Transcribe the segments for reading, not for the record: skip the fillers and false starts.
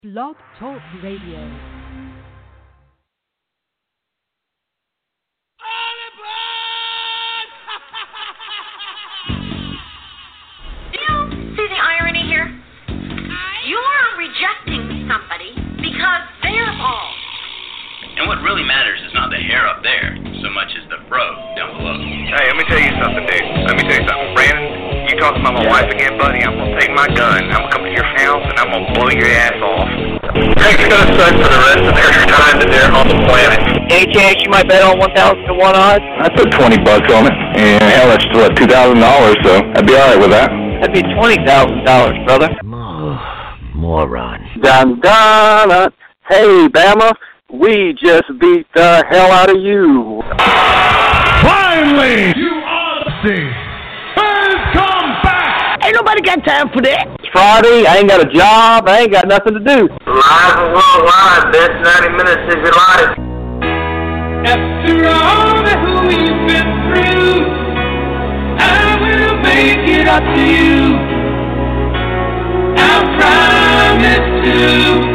Blog Talk Radio. See the irony here? You're rejecting somebody because they're bald. And what really matters is not the hair up there so much as the fro down below. Hey, let me tell you something, dude. Let me tell you something. Brandon, you talking about my wife again, buddy? I'm going to take my gun, I'm going to come to your house, and I'm going to blow your ass off. It's going to suck for the rest of their time that they're on the planet. Any chance you might bet on 1,000 to 1 odds? I put $20 on it, and hell, that's what, $2,000, so I'd be all right with that. That'd be $20,000, brother. Moron. Dun dun. Hey, Bama, we just beat the hell out of you. Finally, you Odyssey has come back. Ain't nobody got time for that. It's Friday. I ain't got a job. I ain't got nothing to do. Live and worldwide, best 90 minutes of your life. After all that we've been through, I will make it up to you. I promise to.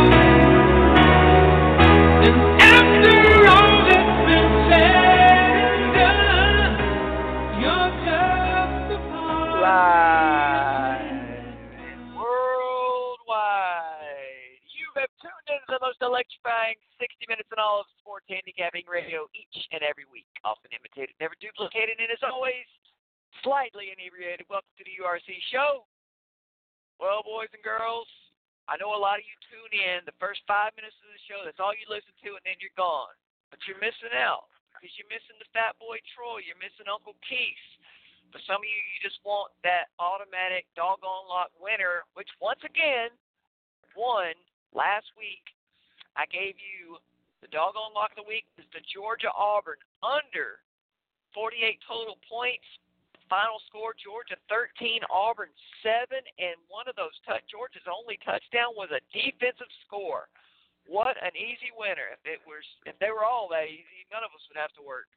And after all that's been said and done, you're just a part. Live and worldwide. You have tuned into the most electrifying 60 minutes in all of sports handicapping radio each and every week. Often imitated, never duplicated, and as always, slightly inebriated. Welcome to the URC show. Well, boys and girls, I know a lot of you tune in the first 5 minutes of the show. That's all you listen to, and then you're gone. But you're missing out because you're missing the Fat Boy Troy. You're missing Uncle Keith. For some of you, you just want that automatic doggone lock winner, which once again won last week. I gave you the doggone lock of the week is the Georgia-Auburn under 48 total points. Final score, Georgia 13, Auburn 7, and one of those Georgia's only touchdown was a defensive score. What an easy winner. If they were all that easy, none of us would have to work.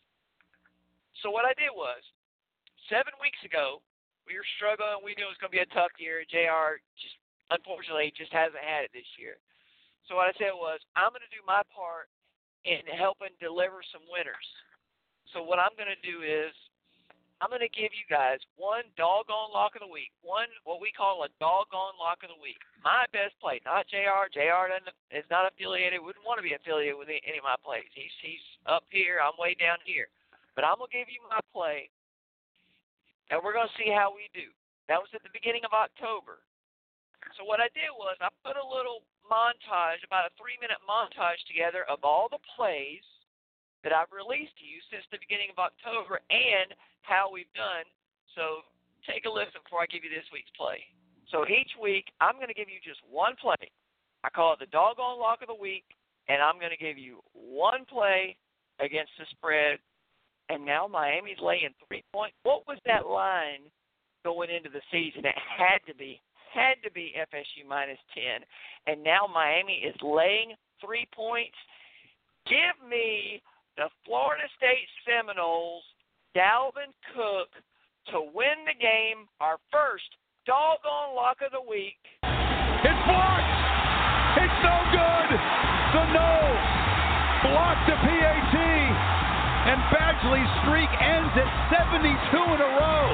So what I did was, 7 weeks ago, we were struggling. We knew it was going to be a tough year. JR unfortunately hasn't had it this year. So what I said was, I'm going to do my part in helping deliver some winners. So what I'm going to do is, I'm going to give you guys one doggone lock of the week, one what we call a doggone lock of the week. My best play, not JR. JR is not affiliated, wouldn't want to be affiliated with any of my plays. He's up here, I'm way down here. But I'm going to give you my play, and we're going to see how we do. That was at the beginning of October. So what I did was I put a little montage, about a 3-minute montage together of all the plays that I've released to you since the beginning of October and how we've done. So take a listen before I give you this week's play. So each week, I'm going to give you just one play. I call it the doggone lock of the week, and I'm going to give you one play against the spread. And now Miami's laying 3 points. What was that line going into the season? It had to be FSU minus 10. And now Miami is laying 3 points. Give me the Florida State Seminoles, Dalvin Cook, to win the game, our first doggone lock of the week. It's blocked. It's no good. The no blocked the PAT, and Badgley's streak ends at 72 in a row.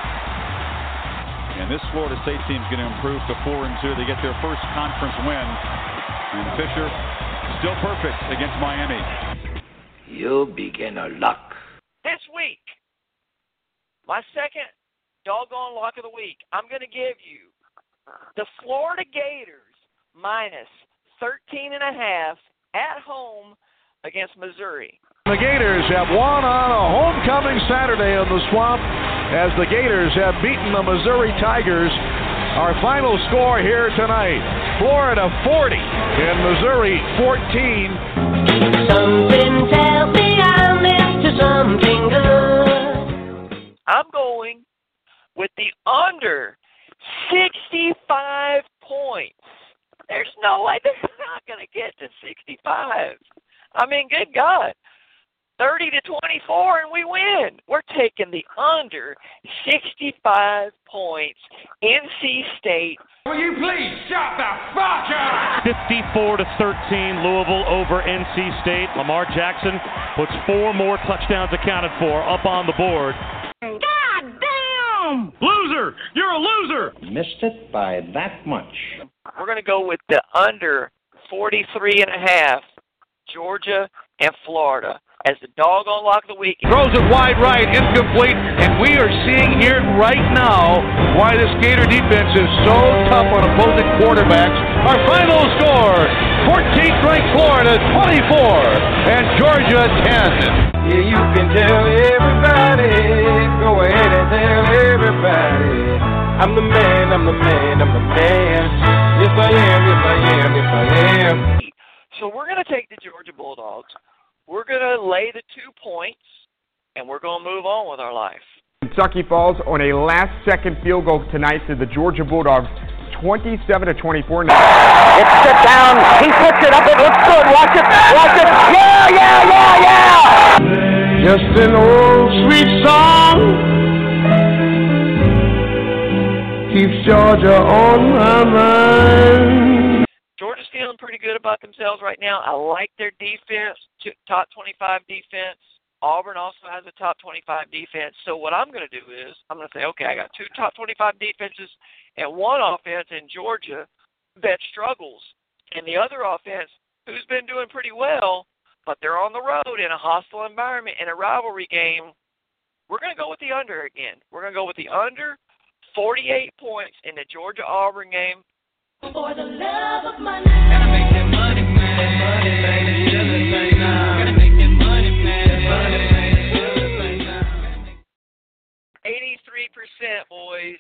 And this Florida State team is going to improve to 4-2. They get their first conference win. And Fisher still perfect against Miami. You beginner luck. This week, my second doggone lock of the week, I'm going to give you the Florida Gators minus 13.5 at home against Missouri. The Gators have won on a homecoming Saturday in the Swamp as the Gators have beaten the Missouri Tigers. Our final score here tonight, Florida 40 and Missouri 14. Something tells me I'm into something good. I'm going with the under 65 points. There's no way they're not going to get to 65. I mean, good God. 30-24, and we win. We're taking the under 65 points. NC State. Will you please shut the fuck up? 54-13, Louisville over NC State. Lamar Jackson puts 4 more touchdowns accounted for up on the board. God damn! Loser! You're a loser! Missed it by that much. We're going to go with the under 43.5, Georgia and Florida, as the doggone lock of the week. Throws it wide right, incomplete, and we are seeing here right now why this Gator defense is so tough on opposing quarterbacks. Our final score, 14th ranked Florida 24 and Georgia 10. Yeah, you can tell everybody, go ahead and tell everybody, I'm the man, I'm the man, I'm the man. Yes, I am, yes, I am, yes, I am. So we're going to take the Georgia Bulldogs. We're going to lay the 2 points, and we're going to move on with our life. Kentucky falls on a last-second field goal tonight to the Georgia Bulldogs, 27-24. It's set down. He puts it up. It looks good. Watch it. Watch it. Yeah. Just an old sweet song keeps Georgia on my mind. Georgia's feeling pretty good about themselves right now. I like their defense, top 25 defense. Auburn also has a top 25 defense. So what I'm going to do is I'm going to say, okay, I got 2 top 25 defenses and 1 offense in Georgia that struggles. And the other offense, who's been doing pretty well, but they're on the road in a hostile environment, in a rivalry game, we're going to go with the under again. We're going to go with the under 48 points in the Georgia-Auburn game. For the love of money. Gotta make that money, man. Money, baby. Gotta make that money, man. Money, baby. 83%, boys.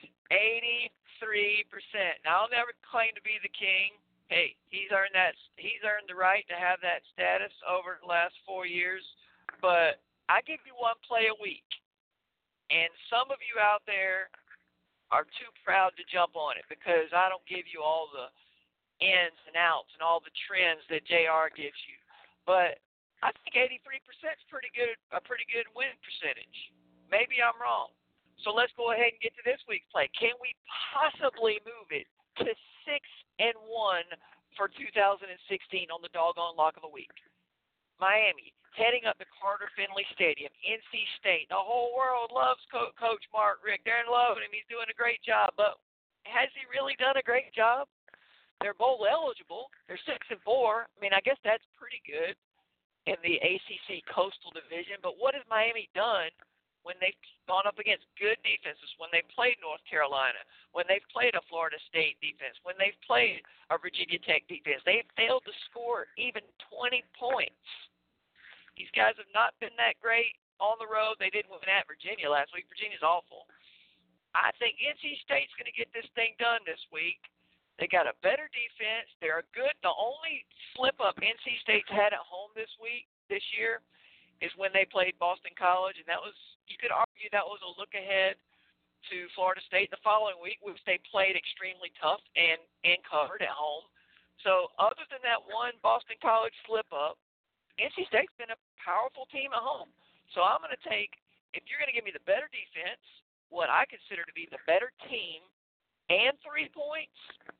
83%. Now, I'll never claim to be the king. Hey, he's earned the right to have that status over the last 4 years. But I give you 1 play a week. And some of you out there are too proud to jump on it because I don't give you all the ins and outs and all the trends that JR gives you. But I think 83% is a pretty good win percentage. Maybe I'm wrong. So let's go ahead and get to this week's play. Can we possibly move it to 6-1 for 2016 on the doggone lock of the week? Miami heading up to Carter Finley Stadium, NC State. The whole world loves Coach Mark Richt. They're in love with him. He's doing a great job. But has he really done a great job? They're bowl eligible. They're 6-4. I mean, I guess that's pretty good in the ACC Coastal Division. But what has Miami done when they've gone up against good defenses, when they've played North Carolina, when they've played a Florida State defense, when they've played a Virginia Tech defense? They've failed to score even 20 points. These guys have not been that great on the road. They didn't win at Virginia last week. Virginia's awful. I think NC State's going to get this thing done this week. They got a better defense. They're good. The only slip-up NC State's had at home this year, is when they played Boston College, and that was, you could argue that was a look ahead to Florida State the following week, which they played extremely tough and covered at home. So other than that one Boston College slip-up, NC State's been a powerful team at home. So I'm going to take, if you're going to give me the better defense, what I consider to be the better team, and 3 points,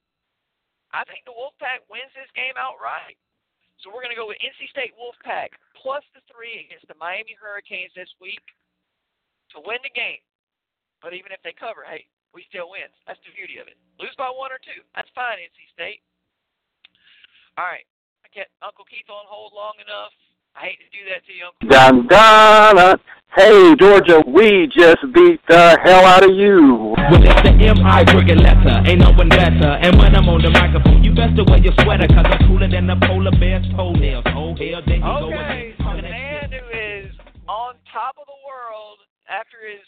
I think the Wolfpack wins this game outright. So we're going to go with NC State Wolfpack plus the 3 against the Miami Hurricanes this week to win the game. But even if they cover, hey, we still win. That's the beauty of it. Lose by 1 or 2. That's fine, NC State. All right. I kept Uncle Keith on hold long enough. I hate to do that to you, Uncle. Dun, dun, dun. Hey, Georgia, we just beat the hell out of you. Well, it's the M.I. cricket letter, ain't no one better. And when I'm on the microphone, you best to wear your sweater, cause I'm cooler than the polar bear's toenails. Oh, hell, there you go. Okay, so the man who is on top of the world after his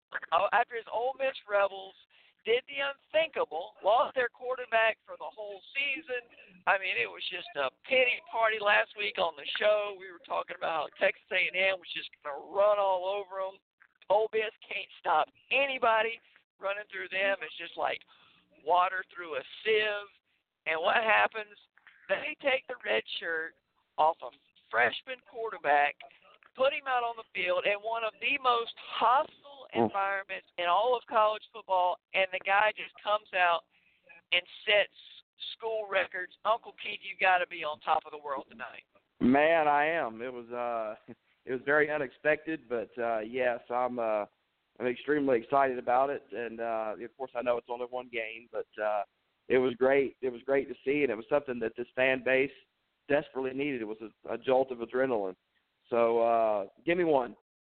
Ole Miss Rebels did the unthinkable, lost their quarterback for the whole season. I mean, it was just a pity party last week on the show. We were talking about Texas A&M was just going to run all over them. Ole Miss can't stop anybody running through them. It's just like water through a sieve. And what happens? They take the red shirt off a freshman quarterback put him out on the field in one of the most hostile environments in all of college football, and the guy just comes out and sets school records. Uncle Keith, you got to be on top of the world tonight. Man, I am. It was very unexpected, but yes, I'm extremely excited about it, and of course I know it's only one game, but it was great. It was great to see, and it was something that this fan base desperately needed. It was a jolt of adrenaline. So give me one.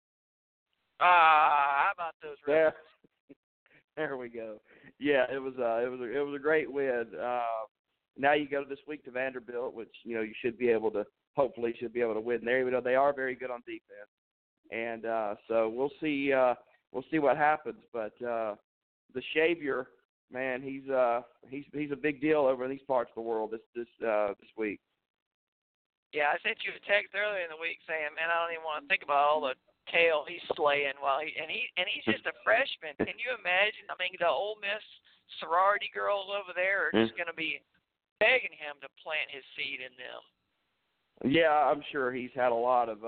How about those records? There we go. Yeah, it was a great win. Now you go this week to Vanderbilt, which you should be able to win there, even though they are very good on defense. And so we'll see what happens. But the Xavier, man, he's a big deal over in these parts of the world this week. Yeah, I sent you a text earlier in the week saying, man, I don't even want to think about all the kale he's slaying he's just a freshman. Can you imagine? I mean, the Ole Miss sorority girls over there are just going to be begging him to plant his seed in them. Yeah, I'm sure he's had a lot of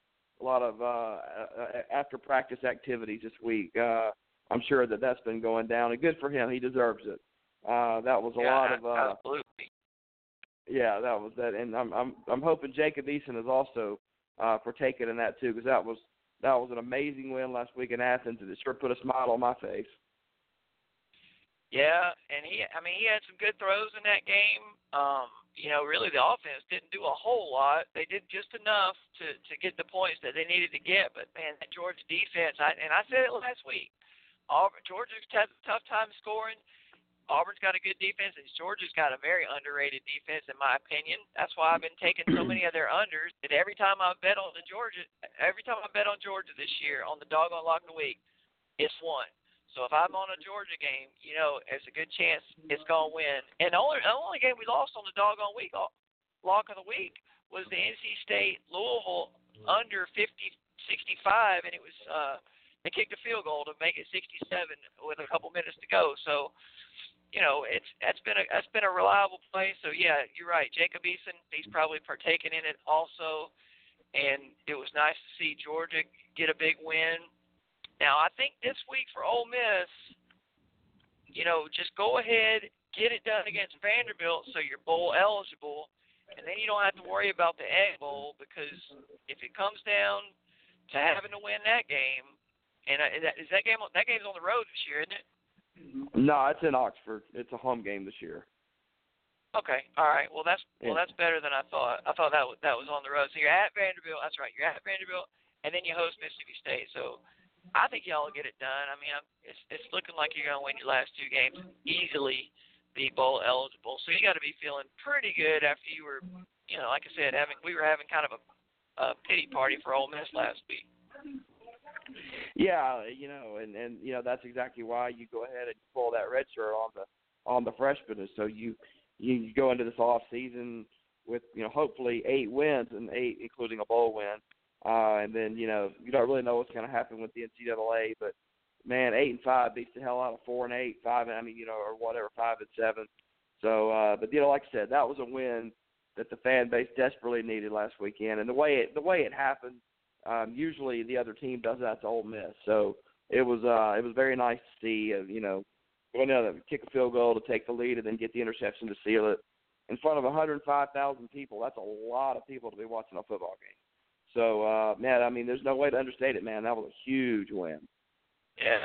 after practice activities this week. I'm sure that's been going down, and good for him. He deserves it. That was a lot of absolutely. Yeah, that was that, and I'm hoping Jacob Eason is also partaking in that too, because that was an amazing win last week in Athens, and it sure put a smile on my face. Yeah, and he had some good throws in that game. Really the offense didn't do a whole lot. They did just enough to get the points that they needed to get. But man, that Georgia defense, I said it last week. Georgia's had a tough time scoring. Auburn's got a good defense, and Georgia's got a very underrated defense, in my opinion. That's why I've been taking so many of their unders. And every time I bet on Georgia this year on the doggone lock of the week, it's won. So if I'm on a Georgia game, it's a good chance it's gonna win. And the only game we lost on the doggone lock of the week was the NC State Louisville under 65, and it was they kicked a field goal to make it 67 with a couple minutes to go. So. That's been a reliable play. So yeah, you're right. Jacob Eason, he's probably partaking in it also, and it was nice to see Georgia get a big win. Now I think this week for Ole Miss, just go ahead, get it done against Vanderbilt, so you're bowl eligible, and then you don't have to worry about the Egg Bowl, because if it comes down to having to win that game, and that game's on the road this year, isn't it? No, it's in Oxford. It's a home game this year. Okay, all right. Well, that's better than I thought. I thought that was on the road. So you're at Vanderbilt. That's right. You're at Vanderbilt, and then you host Mississippi State. So I think y'all will get it done. I mean, it's looking like you're gonna win your last two games, easily be bowl eligible. So you got to be feeling pretty good after you were, like I said, we were having kind of a pity party for Ole Miss last week. Yeah, and that's exactly why you go ahead and pull that red shirt on the freshmen, so you go into this off season with hopefully 8 wins, and 8 including a bowl win, and then you don't really know what's going to happen with the NCAA, but man, 8-5 beats the hell out of 4-8, 5, or whatever, 5-7. So, but like I said, that was a win that the fan base desperately needed last weekend, and the way it happened. Usually the other team does that to Ole Miss, so it was very nice to see going down to kick a field goal to take the lead and then get the interception to seal it in front of 105,000 people. That's a lot of people to be watching a football game. So man, I mean, there's no way to understate it, man. That was a huge win. Yeah,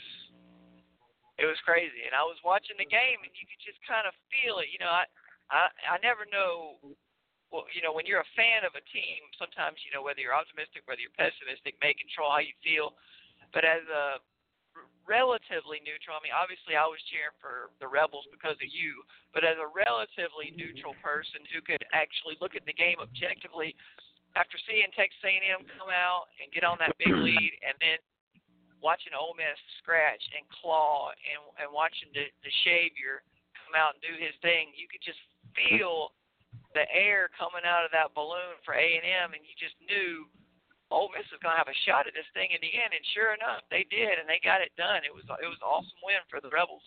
it was crazy, and I was watching the game, and you could just kind of feel it. I never know. Well, when you're a fan of a team, sometimes, whether you're optimistic, whether you're pessimistic, may control how you feel. But as a relatively neutral, I mean, obviously I was cheering for the Rebels because of you, but as a relatively neutral person who could actually look at the game objectively, after seeing Texas A&M come out and get on that big lead, and then watching Ole Miss scratch and claw and watching the Xavier come out and do his thing, you could just feel the air coming out of that balloon for A&M, and you just knew Ole Miss was going to have a shot at this thing in the end, and sure enough, they did, and they got it done. It was an awesome win for the Rebels.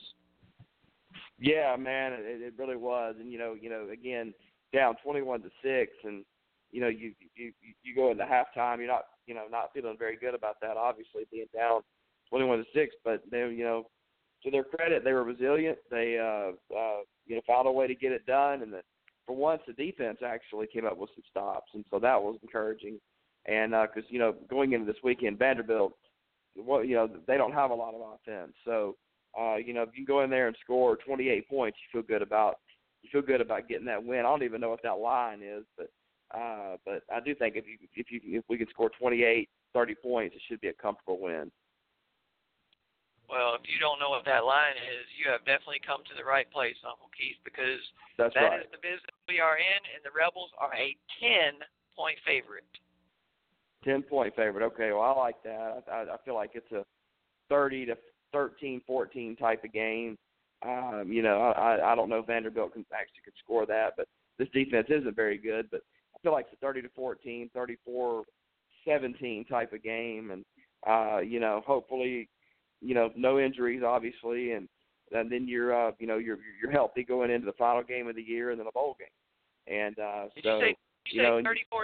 Yeah, man, it really was, and again, down 21-6, and you go into halftime, you're not feeling very good about that. Obviously, being down 21-6, but they, to their credit, they were resilient. They found a way to get it done, and for once, the defense actually came up with some stops, and so that was encouraging. And because going into this weekend, Vanderbilt, they don't have a lot of offense, so if you can go in there and score 28 points, you feel good about getting that win. I don't even know what that line is, but I do think if we can score 28, 30 points, it should be a comfortable win. Well, if you don't know what that line is, you have definitely come to the right place, Uncle Keith, because that is the business we are in, and the Rebels are a 10-point favorite. 10-point favorite. Okay, well, I like that. I feel like it's a 30-13, 14 type of game. I don't know if Vanderbilt can score that, but this defense isn't very good. But I feel like it's a 30-14, 34-17 type of game, and hopefully, no injuries, obviously, and then you're healthy going into the final game of the year and then a bowl game. And Did you say 34-17?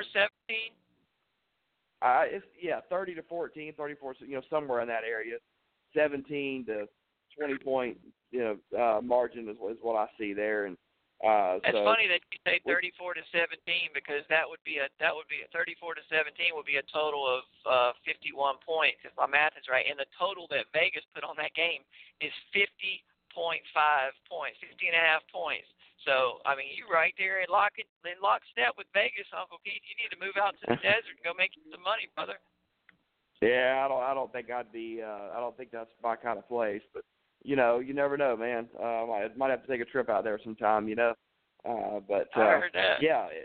30-14, 34, somewhere in that area. 17 to 20 point, margin is what I see there. And it's funny that you say 34-17 because that would be a 34-17 would be a total of 51 points if my math is right. And the total that Vegas put on that game is 50.5 points, 50.5 points. So, I mean, you're right there in lockstep with Vegas, Uncle Keith. You need to move out to the desert and go make some money, brother. Yeah, I don't think I'd be. I don't think that's my kind of place. But you never know, man. I might have to take a trip out there sometime. But I heard that.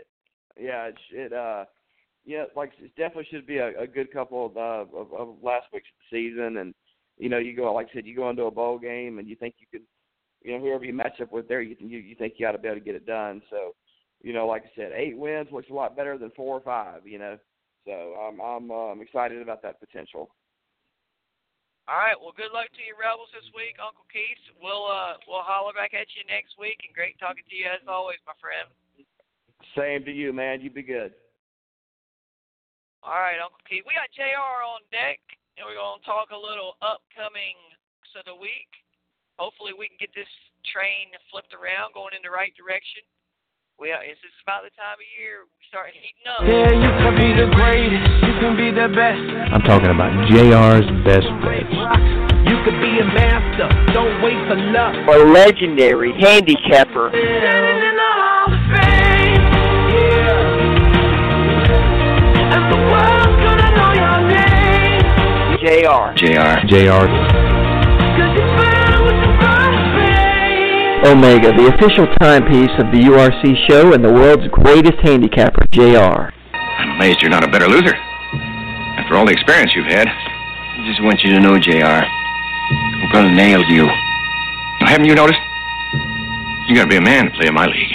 It definitely should be a good couple of last week's season, and you go, like I said, you go into a bowl game and you think you could. Whoever you match up with there, you think you ought to be able to get it done. So, like I said, 8 wins looks a lot better than 4 or 5. So I'm excited about that potential. All right. Well, good luck to you Rebels this week, Uncle Keith. We'll holler back at you next week, and great talking to you as always, my friend. Same to you, man. You be good. All right, Uncle Keith. We got JR on deck, and we're going to talk a little upcoming of the week. Hopefully we can get this train flipped around, going in the right direction. It's just about the time of year we start heating up. Yeah, you can be the greatest, you can be the best. I'm talking about JR's Best Bets. You could be a master, don't wait for luck. A legendary handicapper. Standing in the Hall of Fame, yeah. And the world's gonna know your name. JR. Omega, the official timepiece of the URC show and the world's greatest handicapper, JR. I'm amazed you're not a better loser. After all the experience you've had, I just want you to know, JR, I'm gonna nail you. Now, haven't you noticed? You gotta be a man to play in my league.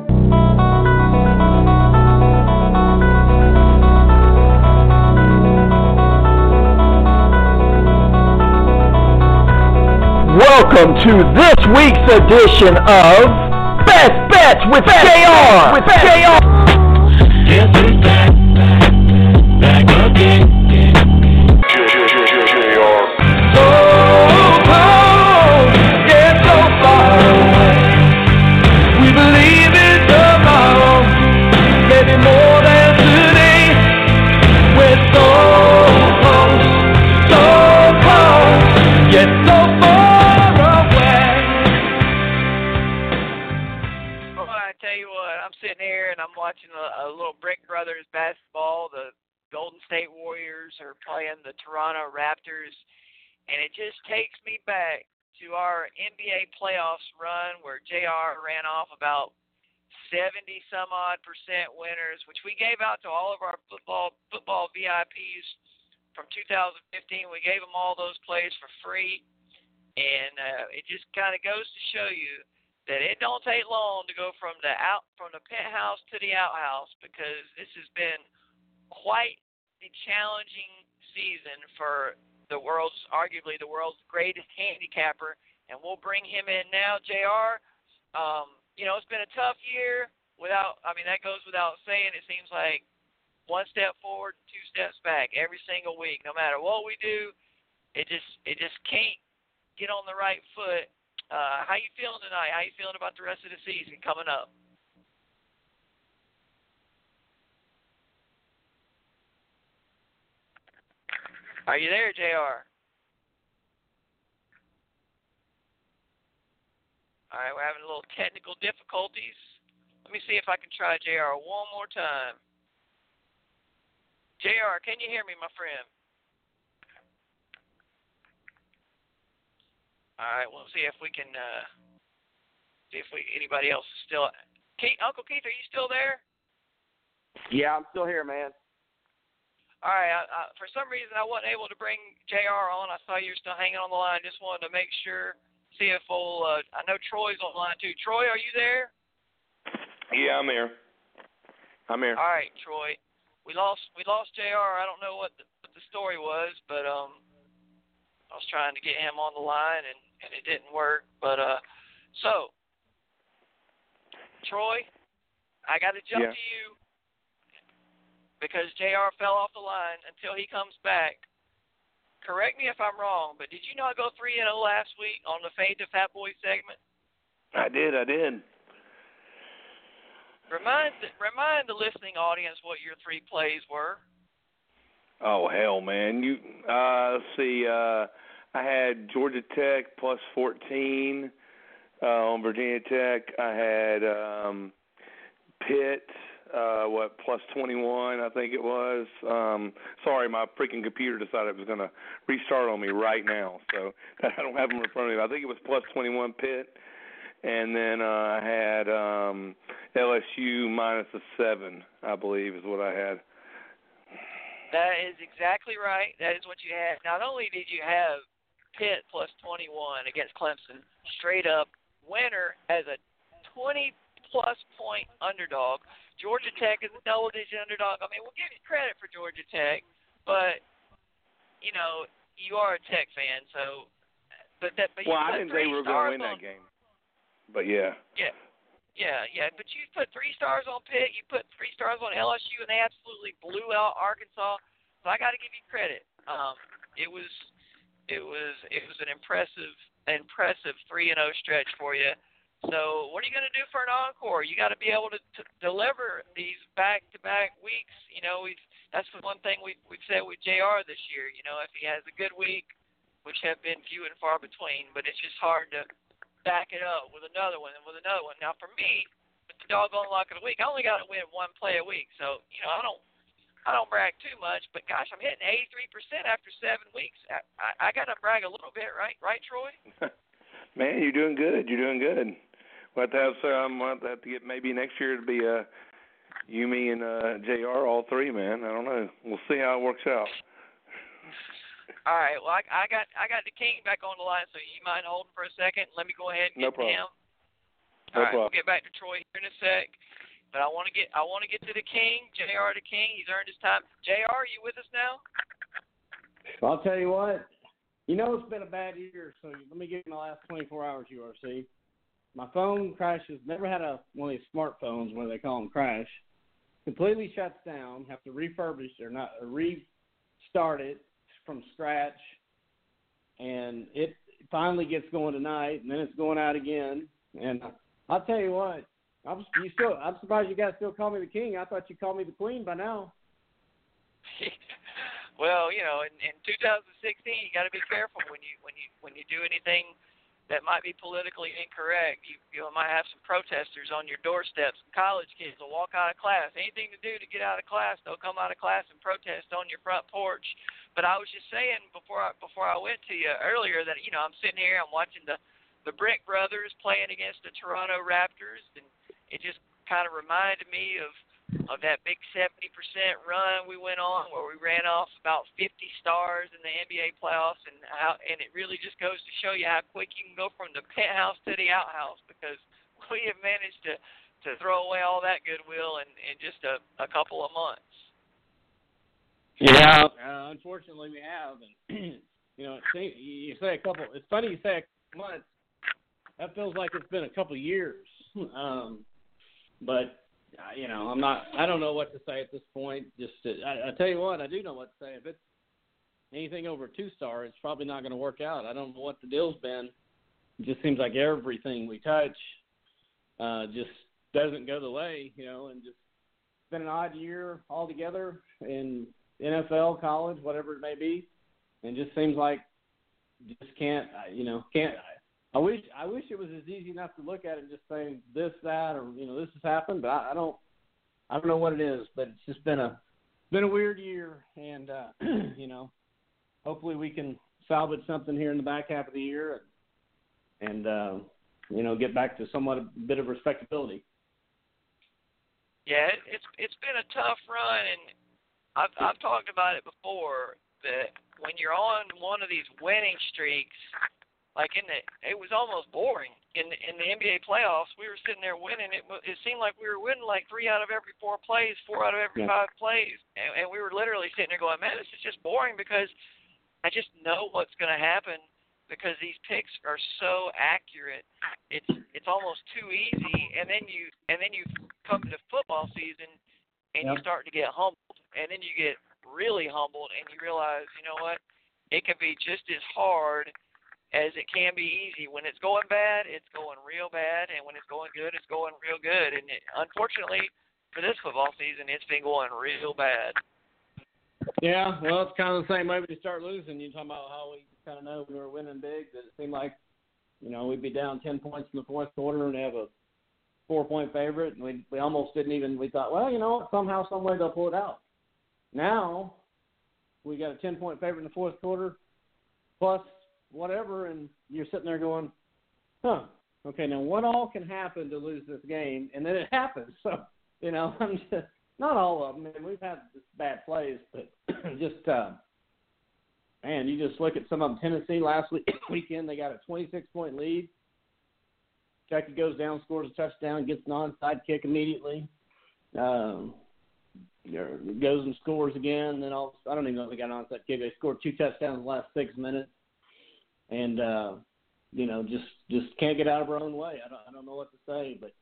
Welcome to this week's edition of Best Bets with JR. Guess who's back again. So close, yet so far away. We believe in tomorrow, maybe more than today. We're so close, yet so far. Sitting here and I'm watching a little Brick Brothers basketball. The Golden State Warriors are playing the Toronto Raptors, and it just takes me back to our NBA playoffs run where JR ran off about 70-some-odd% winners, which we gave out to all of our football VIPs from 2015. We gave them all those plays for free, and it just kind of goes to show you that it don't take long to go from the penthouse to the outhouse, because this has been quite the challenging season for arguably the world's greatest handicapper, and we'll bring him in now. JR, it's been a tough year. That goes without saying. It seems like one step forward, 2 steps back every single week. No matter what we do, it just can't get on the right foot. How you feeling tonight? How you feeling about the rest of the season coming up? Are you there, JR? All right, we're having a little technical difficulties. Let me see if I can try JR one more time. JR, can you hear me, my friend? All right, we'll see if we can anybody else is still. Uncle Keith, are you still there? Yeah, I'm still here, man. All right, for some reason I wasn't able to bring JR on. I saw you were still hanging on the line. Just wanted to make sure, see if I know Troy's on the line too. Troy, are you there? Yeah, I'm here. All right, Troy. We lost JR. I don't know what the story was, but I was trying to get him on the line and it didn't work. But so Troy, I got to jump to you because JR fell off the line until he comes back. Correct me if I'm wrong, but did you not go 3-0 last week on the Fade to Fat Boy segment? I did. Remind the listening audience what your 3 plays were. Oh hell, man! Let's see. I had Georgia Tech plus 14 on Virginia Tech. I had Pitt plus 21, I think it was. Sorry, my freaking computer decided it was going to restart on me right now, so I don't have them in front of me. I think it was plus 21 Pitt. And then I had LSU minus a 7, I believe, is what I had. That is exactly right. That is what you had. Not only did you have Pitt plus 21 against Clemson, straight up winner as a 20-plus point underdog. Georgia Tech is a double-digit underdog. I mean, we'll give you credit for Georgia Tech, but, you know, you are a Tech fan, so. But I didn't say we were going to win that game. But yeah. Yeah. But you put 3 stars on Pitt. You put 3 stars on LSU, and they absolutely blew out Arkansas. So I got to give you credit. It was an impressive 3-0 stretch for you. So what are you going to do for an encore? You got to be able to deliver these back-to-back weeks. You know, that's the one thing we've said with JR this year. You know, if he has a good week, which have been few and far between, but it's just hard to back it up with another one and with another one. Now, for me, with the doggone luck of the week, I only got to win 1 play a week. So, you know, I don't brag too much, but gosh, I'm hitting 83% after 7 weeks. I got to brag a little bit, right? Right, Troy? Man, you're doing good. We'll have to have to get maybe next year to be you, me, and JR, all 3, man. I don't know. We'll see how it works out. All right. Well, I got the King back on the line, so you mind holding for a second? Let me go ahead and get to him. All right. We'll get back to Troy here in a sec. But I want to get to the King, JR the King. He's earned his time. JR, are you with us now? Well, I'll tell you what. You know it's been a bad year, so let me give you my last 24 hours, URC. My phone crashes. Never had one of these smartphones, where they call them crash. Completely shuts down. Have to refurbish or restart it from scratch, and it finally gets going tonight, and then it's going out again. And I'll tell you what, I'm surprised you guys still call me the King. I thought you called me the Queen by now. Well, you know, in 2016, you got to be careful when you do anything that might be politically incorrect. You might have some protesters on your doorsteps. College kids will walk out of class. Anything to do to get out of class, they'll come out of class and protest on your front porch. But I was just saying before I went to you earlier that, you know, I'm sitting here, I'm watching the Brick Brothers playing against the Toronto Raptors, and it just kind of reminded me of that big 70% run we went on where we ran off about 50 stars in the NBA playoffs, and it really just goes to show you how quick you can go from the penthouse to the outhouse, because we have managed to throw away all that goodwill in just a couple of months. Yeah, unfortunately we have, and you know, you say a couple. It's funny you say a month. That feels like it's been a couple years, but I don't know what to say at this point. I tell you what, I do know what to say. If it's anything over 2-star, it's probably not going to work out. I don't know what the deal's been. It just seems like everything we touch just doesn't go the way, and just it's been an odd year altogether in NFL, college, whatever it may be, and just seems like just can't. I wish it was as easy enough to look at it and just say this, that, or this has happened, but I don't know what it is. But it's just been a weird year, and hopefully we can salvage something here in the back half of the year, and get back to somewhat a bit of respectability. Yeah, it's been a tough run, and I've talked about it before that when you're on one of these winning streaks. Like it was almost boring in the NBA playoffs. We were sitting there winning. It seemed like we were winning like 3 out of every 4 plays, 4 out of every 5 plays, and we were literally sitting there going, man, this is just boring because I just know what's going to happen because these picks are so accurate. It's almost too easy, and then you come to football season and you start to get humbled, and then you get really humbled, and you realize, you know what, it can be just as hard as it can be easy. When it's going bad, it's going real bad, and when it's going good, it's going real good. And unfortunately, for this football season, it's been going real bad. Yeah, well, it's kind of the same way when you start losing. You're talking about how we kind of know we were winning big, that it seemed like, we'd be down 10 points in the fourth quarter and have a 4-point favorite, and we almost didn't even, we thought, well, somehow, some way they'll pull it out. Now, we got a 10-point favorite in the fourth quarter, plus whatever, and you're sitting there going, okay, now what all can happen to lose this game? And then it happens. So, I'm just, not all of them. I mean, we've had bad plays, but just, man, you just look at some of them. Tennessee last weekend, they got a 26-point lead. Kentucky goes down, scores a touchdown, gets an onside kick immediately. Goes and scores again. Then I don't even know if they got an onside kick. They scored 2 touchdowns in the last 6 minutes. And, just can't get out of our own way. I don't know what to say, but,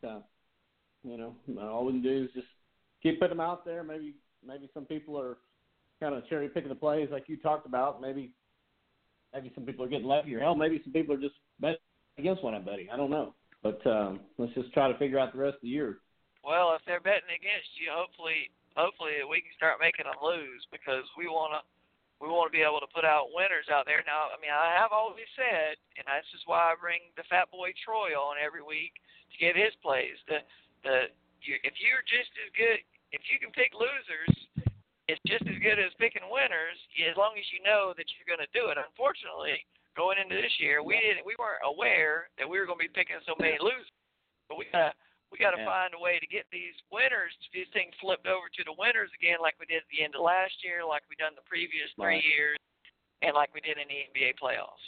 all we can do is just keep putting them out there. Maybe some people are kind of cherry picking the plays like you talked about. Maybe some people are getting lucky, or hell, maybe some people are just betting against one another. I don't know. But let's just try to figure out the rest of the year. Well, if they're betting against you, hopefully we can start making them lose, because we want to be able to put out winners out there. Now, I mean, I have always said, and this is why I bring the Fat Boy Troy on every week to get his plays. If you're just as good, if you can pick losers, it's just as good as picking winners, as long as you know that you're going to do it. Unfortunately, going into this year, we weren't aware that we were going to be picking so many losers. But we got to find a way to get these winners, these things flipped over to the winners again, like we did at the end of last year, like we done the previous 3 years, and like we did in the NBA playoffs.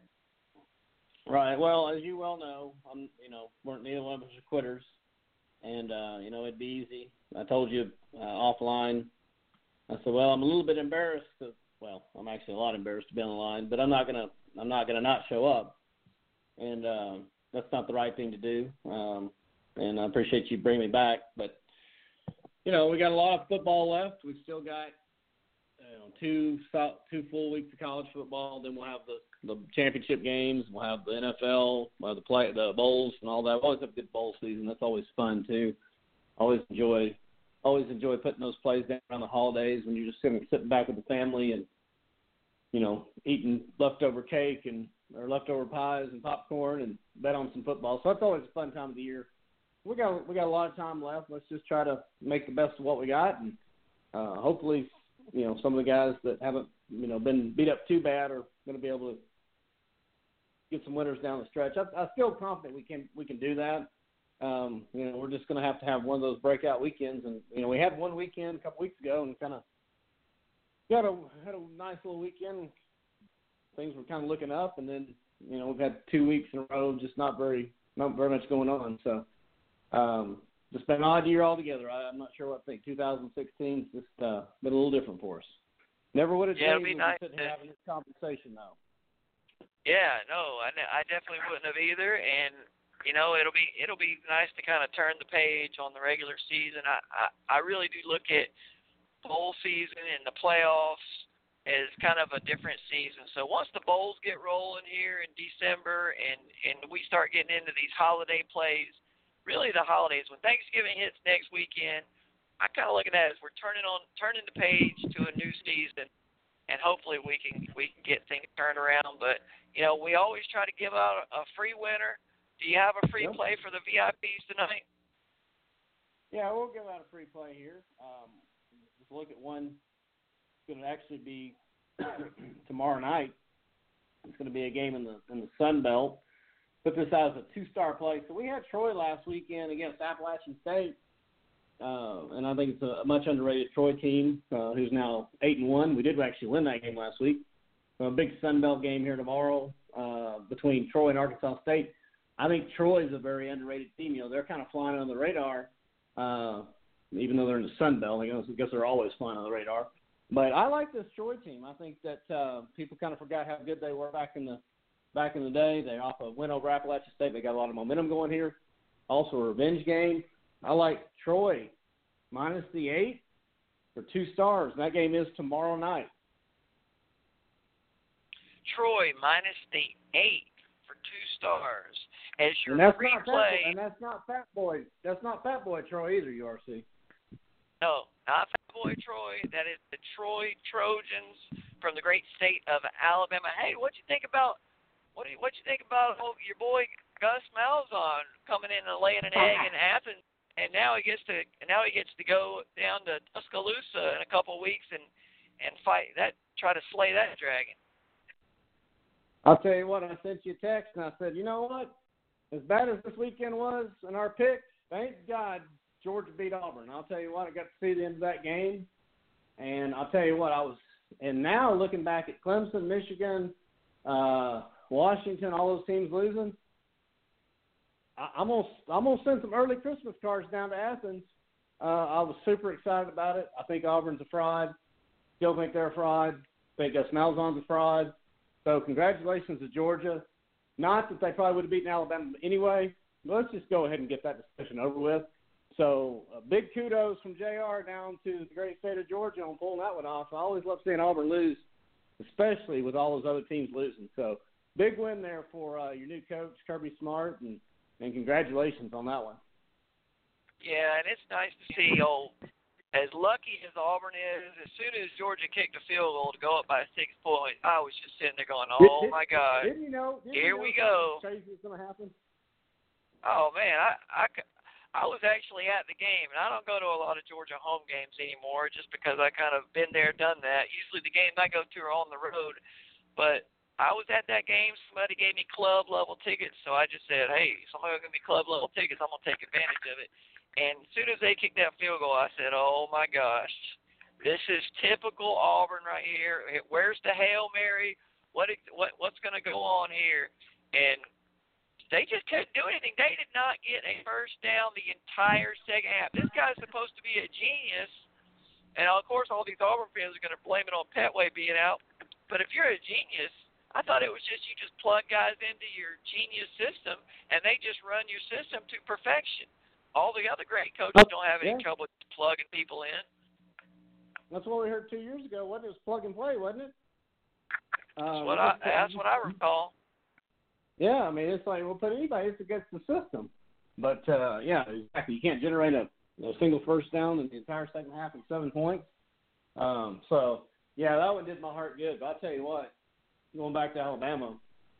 Right. Well, as you well know, neither one of us are quitters, and it'd be easy. I told you offline. I said, well, I'm a little bit embarrassed. I'm actually a lot embarrassed to be on the line, but I'm not gonna not show up, and that's not the right thing to do. And I appreciate you bringing me back. But, we got a lot of football left. We've still got 2 full weeks of college football. Then we'll have the championship games. We'll have the NFL, the bowls and all that. We always have a good bowl season. That's always fun, too. Always enjoy putting those plays down around the holidays when you're just sitting back with the family and, eating leftover cake or leftover pies and popcorn and bet on some football. So that's always a fun time of the year. We got a lot of time left. Let's just try to make the best of what we got, and hopefully, some of the guys that haven't, been beat up too bad are going to be able to get some winners down the stretch. I'm still confident we can do that. We're just going to have one of those breakout weekends, and we had one weekend a couple weeks ago, and kind of had a nice little weekend. Things were kind of looking up, and then we've had 2 weeks in a row just not very much going on. So. Just been an odd year altogether. I'm not sure what to think. 2016's just been a little different for us. Never would have dreamed we were sitting here having this conversation, though. Yeah, no, I definitely wouldn't have either. And it'll be nice to kind of turn the page on the regular season. I really do look at bowl season and the playoffs as kind of a different season. So once the bowls get rolling here in December and we start getting into these holiday plays, really the holidays, when Thanksgiving hits next weekend, I kind of look at that as we're turning the page to a new season, and hopefully we can get things turned around. But we always try to give out a free winner. Do you have a free play for the VIPs tonight? Yeah, we'll give out a free play here. Just look at one. It's going to actually be tomorrow night. It's going to be a game in the Sun Belt. Put this out as a 2-star play. So we had Troy last weekend against Appalachian State, and I think it's a much underrated Troy team who's now 8-1. We did actually win that game last week. So a big Sun Belt game here tomorrow between Troy and Arkansas State. I think Troy is a very underrated team. They're kind of flying on the radar, even though they're in the Sun Belt. I guess they're always flying on the radar. But I like this Troy team. I think that people kind of forgot how good they were back in the day. They off a win over Appalachian State. They got a lot of momentum going here. Also a revenge game. I like Troy minus the 8 for 2 stars. And that game is tomorrow night. Troy minus the 8 for 2 stars. As your free play. And that's not Fat Boy. That's not Fat Boy Troy either, URC. No, not Fat Boy Troy. That is the Troy Trojans from the great state of Alabama. Hey, what you think about your boy Gus Malzahn coming in and laying an egg in Athens, and now he gets to go down to Tuscaloosa in a couple of weeks and try to slay that dragon. I'll tell you what, I sent you a text and I said, you know what? As bad as this weekend was in our picks, thank God Georgia beat Auburn. I'll tell you what, I got to see the end of that game. And I'll tell you what, and now looking back at Clemson, Michigan, Washington, all those teams losing, I'm gonna send some early Christmas cards down to Athens. I was super excited about it. I think Auburn's a fraud. Still think they're a fraud. Think Gus Malzahn's a fraud. So congratulations to Georgia. Not that they probably would have beaten Alabama anyway, but let's just go ahead and get that discussion over with. So big kudos from JR down to the great state of Georgia on pulling that one off. I always love seeing Auburn lose, especially with all those other teams losing. So big win there for your new coach, Kirby Smart, and congratulations on that one. Yeah, and it's nice to see as lucky as Auburn is, as soon as Georgia kicked a field goal to go up by 6 points, I was just sitting there going, oh, my God, here we go. Crazy is going to happen? Oh, man, I was actually at the game, and I don't go to a lot of Georgia home games anymore just because I kind of been there, done that. Usually the games I go to are on the road, but I was at that game. Somebody gave me club-level tickets, so I just said, hey, somebody will give me club-level tickets. I'm going to take advantage of it. And as soon as they kicked that field goal, I said, oh, my gosh, this is typical Auburn right here. Where's the Hail Mary? What's going to go on here? And they just couldn't do anything. They did not get a first down the entire second half. This guy's supposed to be a genius. And, of course, all these Auburn fans are going to blame it on Petway being out. But if you're a genius, I thought it was just you just plug guys into your genius system, and they just run your system to perfection. All the other great coaches don't have any trouble plugging people in. That's what we heard 2 years ago. Wasn't it? It was plug and play, wasn't it? That's what I recall. Yeah, I mean, it's like we'll put anybody against the system. But, yeah, exactly. You can't generate a single first down in the entire second half in 7 points. So, yeah, that one did my heart good. But I'll tell you what, going back to Alabama,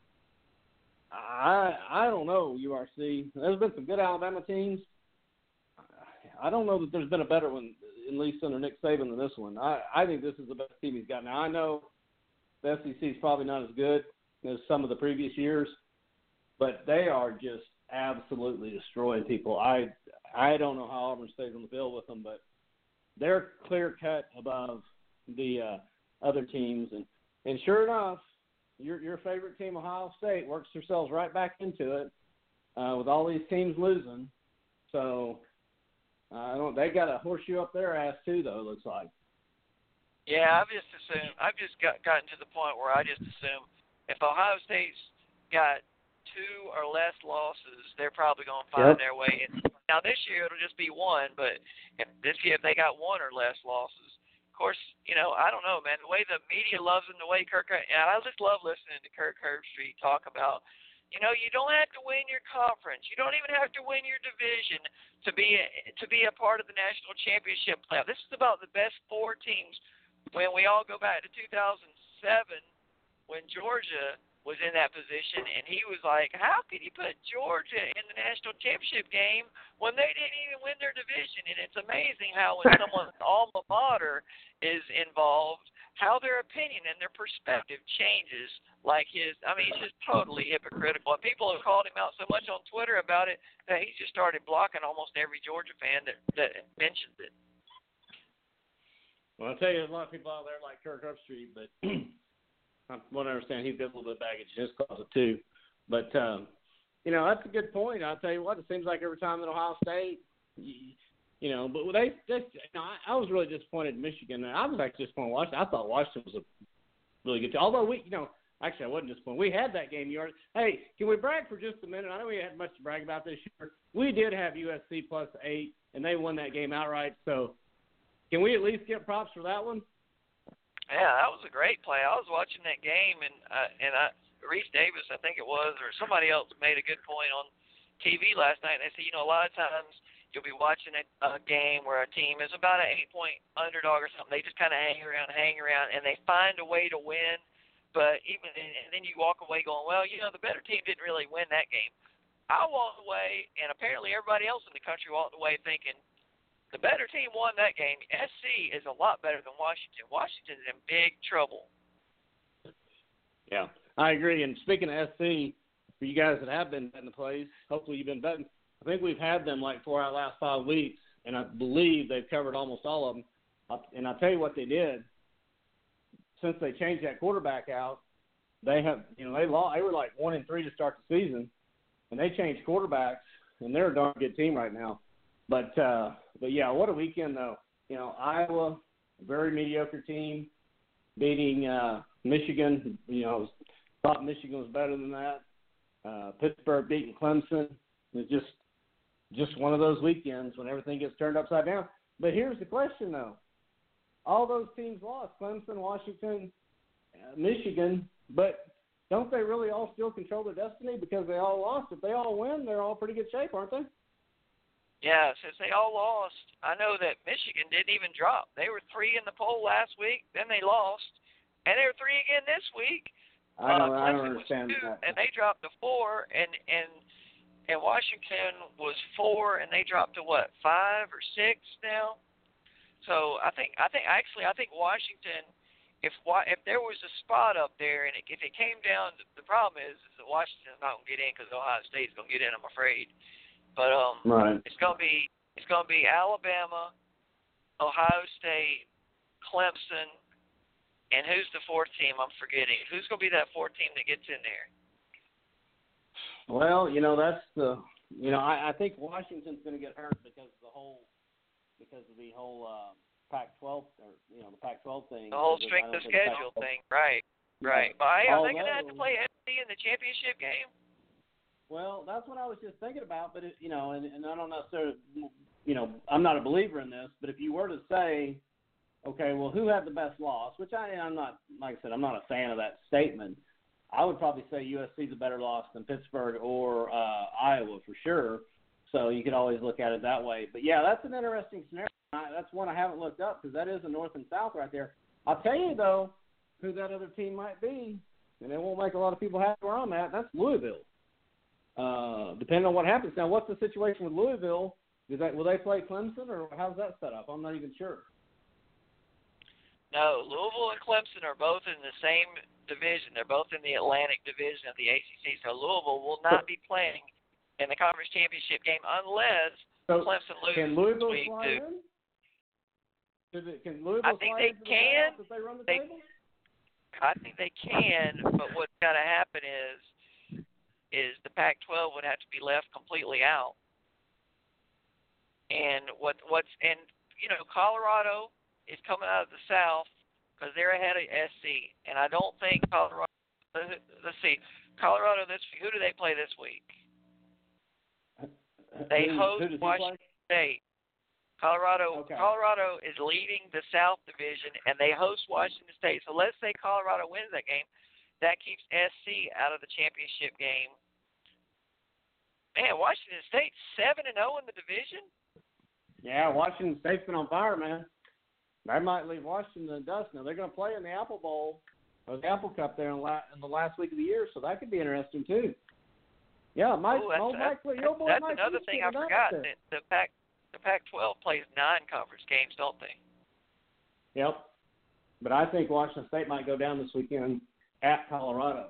I don't know, URC. There's been some good Alabama teams. I don't know that there's been a better one, at least under Nick Saban, than this one. I think this is the best team he's got. Now, I know the SEC is probably not as good as some of the previous years, but they are just absolutely destroying people. I don't know how Auburn stays on the field with them, but they're clear-cut above the other teams. And sure enough, your favorite team, Ohio State, works themselves right back into it with all these teams losing. So they got a horseshoe up their ass too, though. It looks like. Yeah, I've just gotten to the point where I just assume if Ohio State's got 2 or less losses, they're probably going to find their way in. Now, this year it'll just be 1, but this year if they got 1 or less losses, of course, I don't know, man. The way the media loves him, the way I just love listening to Kirk Herbstreit talk about, you don't have to win your conference. You don't even have to win your division to be a part of the national championship playoff. This is about the best 4 teams. When we all go back to 2007, when Georgia was in that position, and he was like, how could you put Georgia in the national championship game when they didn't even win their division? And it's amazing how when someone's alma mater is involved, how their opinion and their perspective changes like his. I mean, it's just totally hypocritical. And people have called him out so much on Twitter about it that he's just started blocking almost every Georgia fan that mentions it. Well, I'll tell you, there's a lot of people out there like Kirk Herbstreit, but I want to understand he's got a little bit of baggage in his closet too. But, that's a good point. I'll tell you what, it seems like every time in Ohio State, but I was really disappointed in Michigan. I was actually disappointed in Washington. I thought Washington was a really good team. Although actually I wasn't disappointed. We had that game. Hey, can we brag for just a minute? I know we had much to brag about this year. We did have USC +8, and they won that game outright. So can we at least get props for that one? Yeah, that was a great play. I was watching that game, and Reese Davis, I think it was, or somebody else made a good point on TV last night. And they said, a lot of times you'll be watching a game where a team is about an 8-point underdog or something. They just kind of hang around, and they find a way to win. But and then you walk away going, well, the better team didn't really win that game. I walked away, and apparently everybody else in the country walked away thinking, the better team won that game. SC is a lot better than Washington. Washington's in big trouble. Yeah, I agree. And speaking of SC, for you guys that have been betting the plays, hopefully you've been betting. I think we've had them like 4 out of the last 5 weeks, and I believe they've covered almost all of them. And I'll tell you what they did. Since they changed that quarterback out, they have, they were like 1-3 to start the season, and they changed quarterbacks, and they're a darn good team right now. But yeah, what a weekend though. Iowa, very mediocre team, beating Michigan. Thought Michigan was better than that. Pittsburgh beating Clemson. It's just one of those weekends when everything gets turned upside down. But here's the question though. All those teams lost, Clemson, Washington, Michigan, but don't they really all still control their destiny because they all lost? If they all win, they're all in pretty good shape, aren't they? Yeah, since they all lost, I know that Michigan didn't even drop. They were 3 in the poll last week, then they lost, and they were 3 again this week. I don't Was understand 2, that. And they dropped to 4, and Washington was 4, and they dropped to what, 5 or 6 now? So I think Washington, if there was a spot up there, and if it came down, the problem is that Washington's not going to get in because Ohio State's going to get in, I'm afraid. But right. It's gonna be Alabama, Ohio State, Clemson, and who's the 4th team? I'm forgetting. Who's gonna be that 4th team that gets in there? Well, that's the I think Washington's gonna get hurt because of the whole Pac-12 or the Pac-12 thing. The whole strength of schedule thing, right? Right. But hey, are they gonna have to play SC in the championship game? Well, that's what I was just thinking about, but and I don't necessarily, I'm not a believer in this, but if you were to say, okay, well, who had the best loss, which I'm not, like I said, I'm not a fan of that statement. I would probably say USC's a better loss than Pittsburgh or Iowa for sure. So you could always look at it that way. But yeah, that's an interesting scenario. That's one I haven't looked up because that is the North and South right there. I'll tell you though, who that other team might be, and it won't make a lot of people happy where I'm at. That's Louisville. Depending on what happens. Now, what's the situation with Louisville? Will they play Clemson, or how's that set up? I'm not even sure. No, Louisville and Clemson are both in the same division. They're both in the Atlantic Division of the ACC. So Louisville will not be playing in the conference championship game unless Clemson loses. Can Louisville this week slide too. in? Can Louisville I think slide they into can. The playoffs if they run the table? I think they can, but what's got to happen is the Pac-12 would have to be left completely out. And Colorado is coming out of the South because they're ahead of SC, and I don't think Colorado. Let's see, Colorado this week. Who do they play this week? They host Washington State. Colorado is leading the South Division, and they host Washington State. So let's say Colorado wins that game. That keeps SC out of the championship game. Man, Washington State's 7-0 in the division? Yeah, Washington State's been on fire, man. They might leave Washington in the dust. Now, they're going to play in the Apple Bowl or the Apple Cup there in the last week of the year, so that could be interesting, too. Yeah, that's another thing I forgot. The Pac-12 plays 9 conference games, don't they? Yep. But I think Washington State might go down this weekend at Colorado.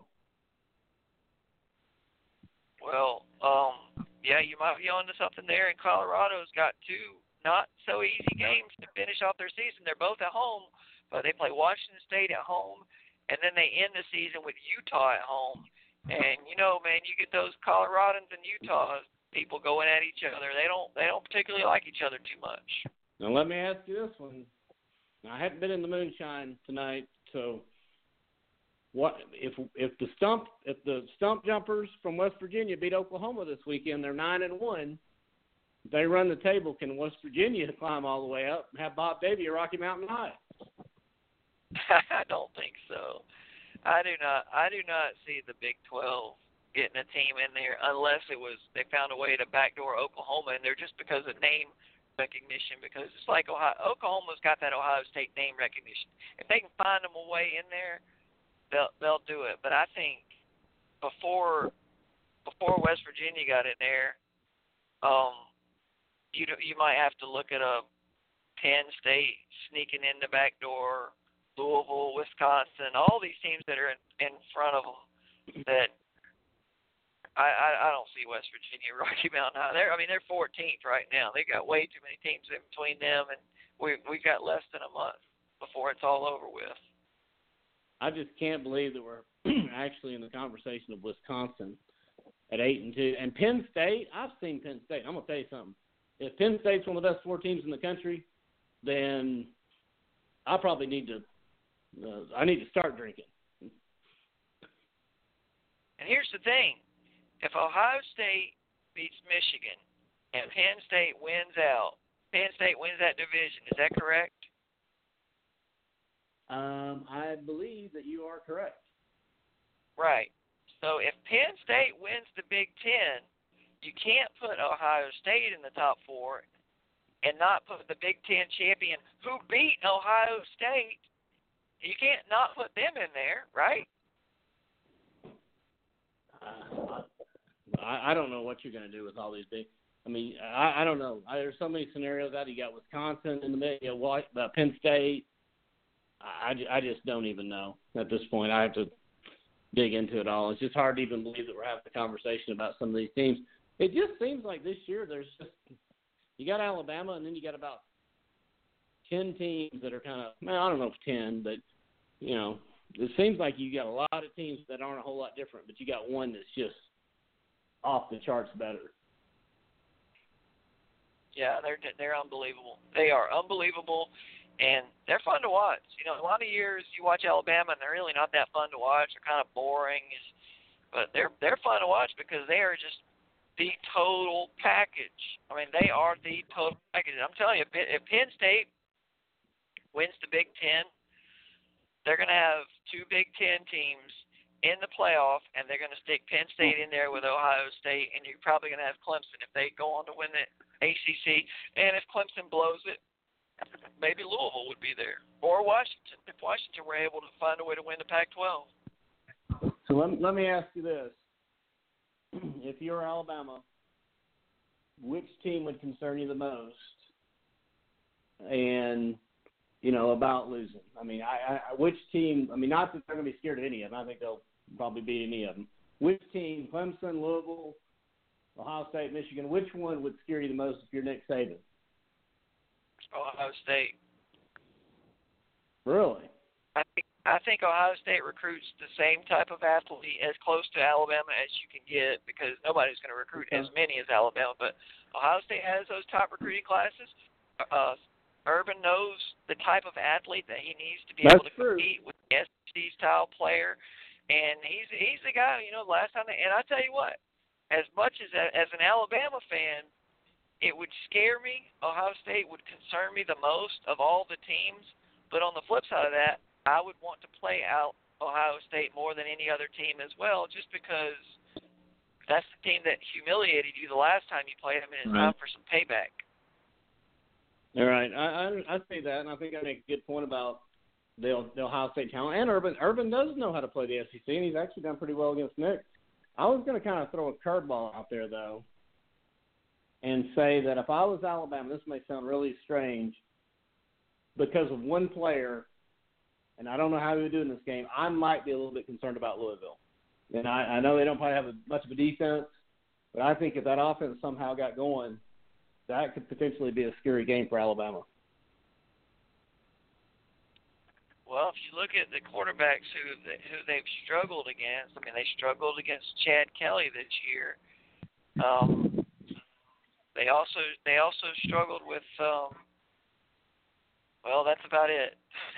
Well, yeah, you might be on to something there. And Colorado's got 2 not-so-easy games to finish off their season. They're both at home, but they play Washington State at home, and then they end the season with Utah at home. And, man, you get those Coloradans and Utah people going at each other. They don't particularly like each other too much. Now, let me ask you this one. Now, I haven't been in the moonshine tonight, so what if the stump jumpers from West Virginia beat Oklahoma this weekend? They're 9-1. They run the table. Can West Virginia climb all the way up and have Bob Davie at Rocky Mountain High? I don't think so. I do not see the Big 12 getting a team in there unless they found a way to backdoor Oklahoma, and they're just because of name recognition. Because it's like Oklahoma's got that Ohio State name recognition. If they can find them a way in there, they'll do it. But I think before West Virginia got in there, you might have to look at a Penn State sneaking in the back door, Louisville, Wisconsin, all these teams that are in front of them. That I don't see West Virginia, Rocky Mountain High. They're 14th right now. They got way too many teams in between them, and we've got less than a month before it's all over with. I just can't believe that we're actually in the conversation of Wisconsin at 8-2. And Penn State, I've seen Penn State. I'm gonna tell you something. If Penn State's one of the best 4 teams in the country, then I probably need to start drinking. And here's the thing: if Ohio State beats Michigan and Penn State wins that division. Is that correct? I believe that you are correct. Right. So if Penn State wins the Big Ten, you can't put Ohio State in the top 4 and not put the Big Ten champion who beat Ohio State. You can't not put them in there, right? I don't know what you're going to do with all these big. I don't know. There's so many scenarios out. You got Wisconsin in the middle, Penn State. I just don't even know at this point. I have to dig into it all. It's just hard to even believe that we're having a conversation about some of these teams. It just seems like this year you got Alabama, and then you got about 10 teams that are kind of, I don't know if 10, but, it seems like you got a lot of teams that aren't a whole lot different, but you got one that's just off the charts better. Yeah, they're unbelievable. They are unbelievable, and they're fun to watch. A lot of years you watch Alabama, and they're really not that fun to watch. They're kind of boring, but they're fun to watch because they are just the total package. They are the total package. I'm telling you, if Penn State wins the Big Ten, they're going to have 2 Big Ten teams in the playoff, and they're going to stick Penn State in there with Ohio State, and you're probably going to have Clemson if they go on to win the ACC. And if Clemson blows it, maybe Louisville would be there, or Washington, if Washington were able to find a way to win the Pac-12. So let me ask you this. If you're Alabama, which team would concern you the most? And, about losing. Which team, not that they're going to be scared of any of them. I think they'll probably beat any of them. Which team, Clemson, Louisville, Ohio State, Michigan, which one would scare you the most if you're Nick Saban? Ohio State. Really? I think Ohio State recruits the same type of athlete as close to Alabama as you can get, because nobody's going to recruit as many as Alabama. But Ohio State has those top recruiting classes. Urban knows the type of athlete that he needs to be able to compete with the SEC-style player. And he's the guy, last time. And I tell you what, as much as an Alabama fan, it would scare me. Ohio State would concern me the most of all the teams. But on the flip side of that, I would want to play out Ohio State more than any other team as well, just because that's the team that humiliated you the last time you played them, and it's time for some payback. All right. I say that, and I think I make a good point about the Ohio State talent. And Urban. Urban does know how to play the SEC, and he's actually done pretty well against Nick. I was going to kind of throw a curveball out there, though, and say that if I was Alabama, this may sound really strange, because of one player, and I don't know how he would do in this game, I might be a little bit concerned about Louisville. And I know they don't probably have much of a defense, but I think if that offense somehow got going, that could potentially be a scary game for Alabama. Well, if you look at the quarterbacks who they've struggled against, they struggled against Chad Kelly this year. They also struggled with. Well, that's about it.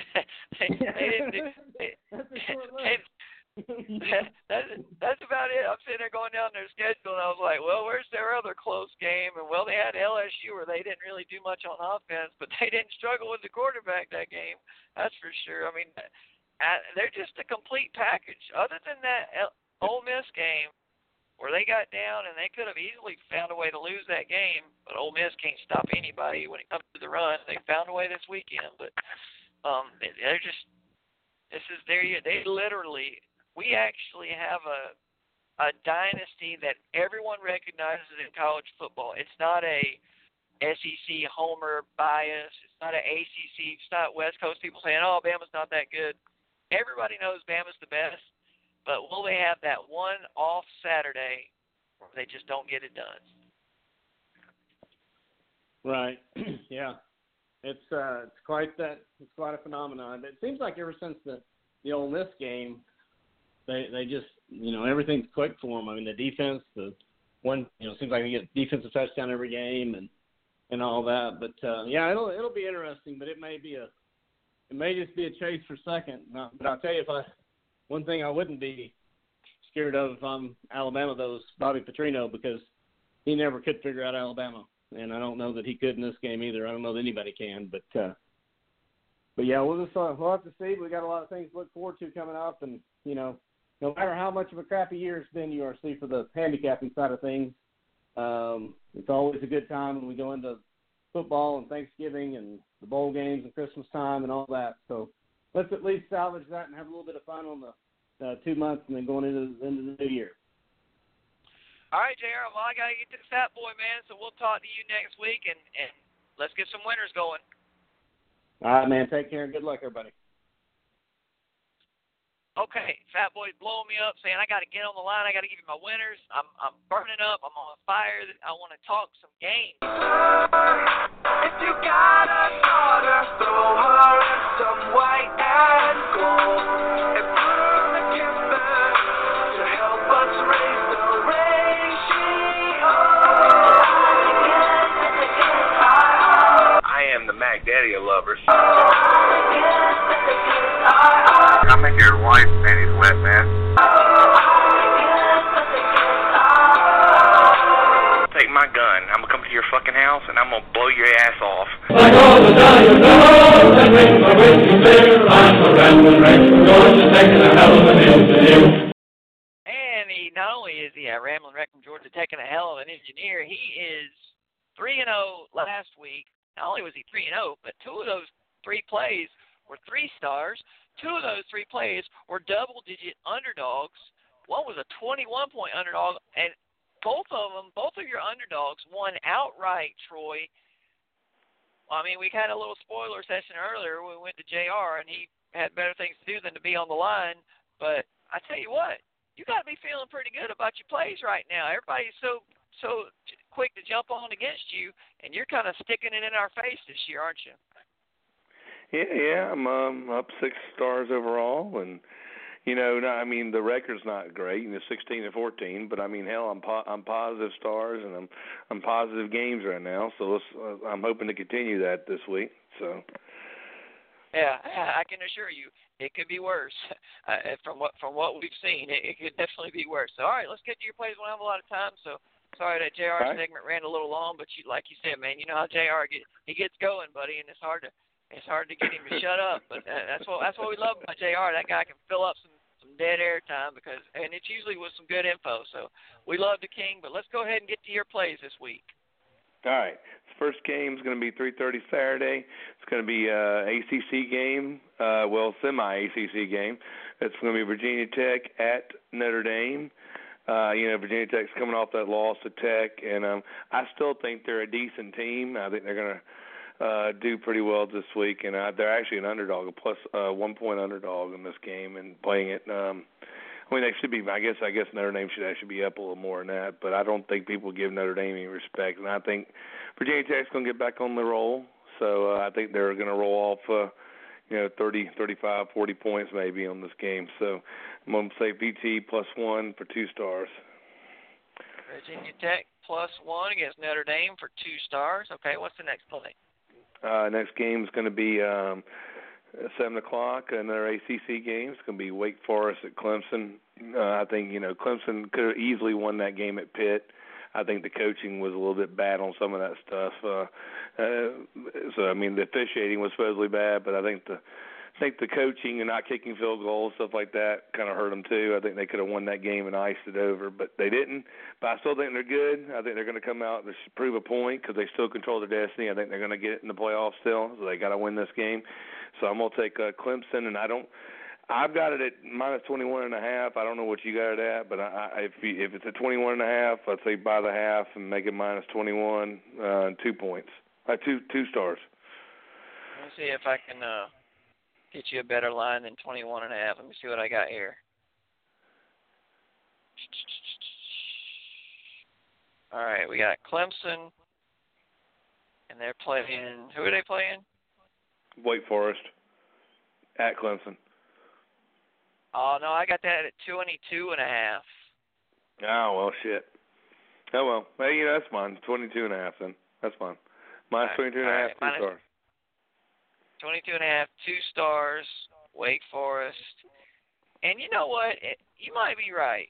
That's about it. I'm sitting there going down their schedule, and I was like, well, where's their other close game? And, well, they had LSU where they didn't really do much on offense, but they didn't struggle with the quarterback that game. That's for sure. They're just a complete package. Other than that Ole Miss game where they got down and they could have easily found a way to lose that game, but Ole Miss can't stop anybody when it comes to the run. They found a way this weekend, but they're just – they literally – we actually have a dynasty that everyone recognizes in college football. It's not a SEC homer bias. It's not an ACC. It's not West Coast people saying, oh, Bama's not that good. Everybody knows Bama's the best, but will they have that one off Saturday where they just don't get it done? Right. Yeah. It's quite a phenomenon. But it seems like ever since the Ole Miss game, they just, everything's clicked for them. The defense, seems like they get defensive touchdown every game and all that. But yeah, it'll be interesting. But it may just be a chase for second. But I'll tell you, one thing I wouldn't be scared of if I'm Alabama, though, is Bobby Petrino, because he never could figure out Alabama, and I don't know that he could in this game either. I don't know that anybody can. But yeah, we'll have to see. We got a lot of things to look forward to coming up, and no matter how much of a crappy year it's been, URC, for the handicapping side of things, it's always a good time when we go into football and Thanksgiving and the bowl games and Christmas time and all that. So let's at least salvage that and have a little bit of fun on the 2 months and then going into the new year. All right, JR. Well, I got to get to the Fat Boy, man, so we'll talk to you next week, and let's get some winners going. All right, man. Take care and good luck, everybody. Okay, Fat Boy's blowing me up, saying I got to get on the line. I got to give you my winners. I'm burning up. I'm on fire. I want to talk some games. If you got a daughter, throw her in some white and gold and put her in the kitchen to help us raise the ratio. I am the Mac Daddy of lovers. I make your wife's panties wet, man. Take my gun. I'm gonna come to your fucking house and I'm gonna blow your ass off. Like all the Italian bells that ring my way clear, I'm a rambling wreck from Georgia, taking a hell of an engineer. And not only is he a rambling wreck from Georgia taking a hell of an engineer, he is 3-0 last week. Not only was he 3-0, but 2 of those 3 plays were 3 stars. 2 of those 3 plays were double-digit underdogs. One was a 21-point underdog, and both of your underdogs won outright, Troy. We had a little spoiler session earlier when we went to JR, and he had better things to do than to be on the line. But I tell you what, you got to be feeling pretty good about your plays right now. Everybody's so quick to jump on against you, and you're kind of sticking it in our face this year, aren't you? Yeah, I'm up 6 stars overall, and the record's not great, 16-14, but hell, I'm positive stars, and I'm positive games right now. So I'm hoping to continue that this week. So. Yeah, I can assure you, it could be worse. From what we've seen, it could definitely be worse. So, all right, let's get to your plays. We don't have a lot of time, so sorry that JR segment ran a little long. But like you said, man, you know how JR gets going, buddy, and it's hard to get him to shut up. But that's what we love about JR. That guy can fill up some dead air time and it's usually with some good info. So we love the King. But let's go ahead and get to your plays this week. All right. First game is going to be 3:30 Saturday. It's going to be an ACC game, semi-ACC game. It's going to be Virginia Tech at Notre Dame. Virginia Tech's coming off that loss to Tech, and I still think they're a decent team. I think they're going to do pretty well this week, and they're actually an underdog, a plus 1 point underdog in this game, and playing it. They should be. I guess Notre Dame should actually be up a little more than that, but I don't think people give Notre Dame any respect. And I think Virginia Tech's going to get back on the roll, so I think they're going to roll off, 30, 35, 40 points maybe on this game. So I'm going to say VT +1 for 2 stars. Virginia Tech +1 against Notre Dame for 2 stars. Okay, what's the next play? Next game is going to be 7 o'clock, another ACC game. It's going to be Wake Forest at Clemson. I think, Clemson could have easily won that game at Pitt. I think the coaching was a little bit bad on some of that stuff. The officiating was supposedly bad, but I think the coaching and not kicking field goals, stuff like that, kind of hurt them too. I think they could have won that game and iced it over, but they didn't. But I still think they're good. I think they're going to come out and prove a point because they still control their destiny. I think they're going to get it in the playoffs still, so they got to win this game. So I'm going to take Clemson, and I've got it at -21.5. I don't know what you got it at, but if it's at 21.5, I'd say buy the half and make it -21, 2 points, 2 stars. Let me see if I can get you a better line than 21.5. Let me see what I got here. All right, we got Clemson, and they're playing. Who are they playing? Wake Forest at Clemson. Oh, no, I got that at 22.5. Oh, well, shit. Oh, well. Hey, that's fine. 22.5 then. That's fine. -22.5, 2 stars. 22.5, 2 stars, Wake Forest. And you know what? You might be right.